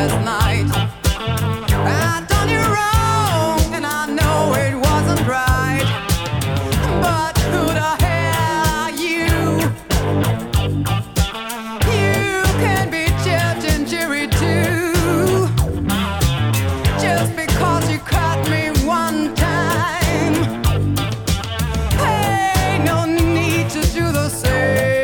last night. I done you wrong, and I know it wasn't right. But who the hell are you? You can be judged and jury too. Just because you caught me one time, ain't no need to do the same.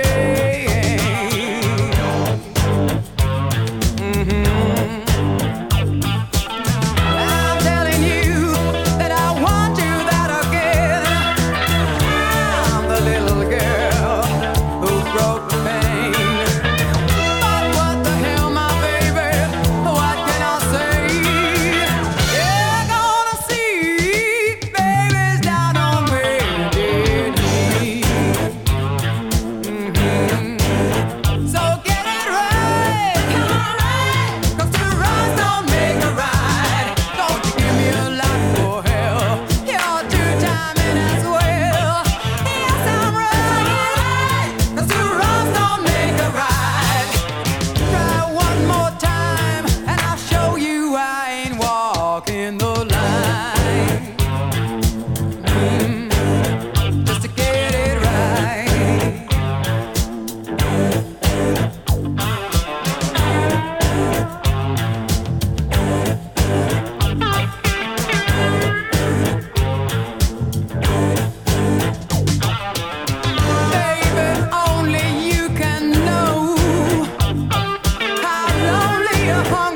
In the line, just to get it right. Baby, only you can know how lonely your heart